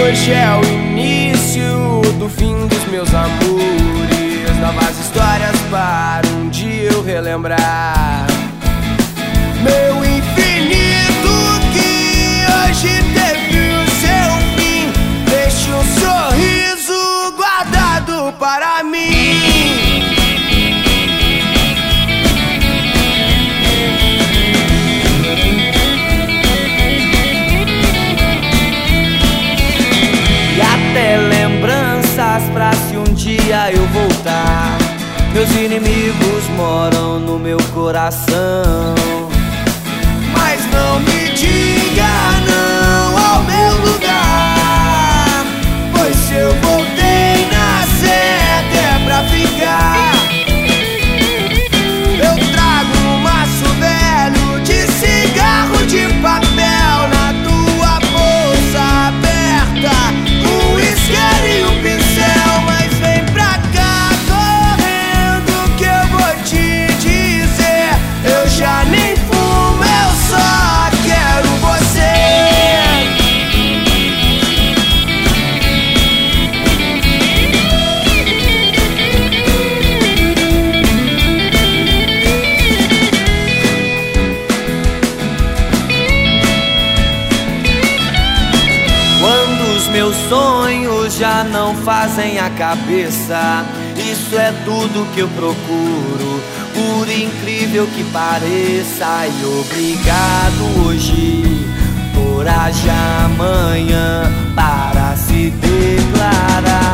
Hoje é o início do fim dos meus amores, novas histórias para um dia eu relembrar. Meu infinito que hoje teve o seu fim, deixe um sorriso guardado para mim. E até lembranças pra se um dia eu voltar. Meus inimigos moram no meu coração, mas não me diga não ao meu lugar, pois se eu voltei nascer é pra ficar. Eu trago um maço velho de cigarro de papel na tua bolsa aberta, um isqueiro e um pincel, mas vem pra cá correndo que eu vou te dizer, eu já nem fumo, eu só quero você. Quando os meus sonhos já não fazem a cabeça, isso é tudo que eu procuro, por incrível que pareça. E obrigado hoje, coragem amanhã para se declarar.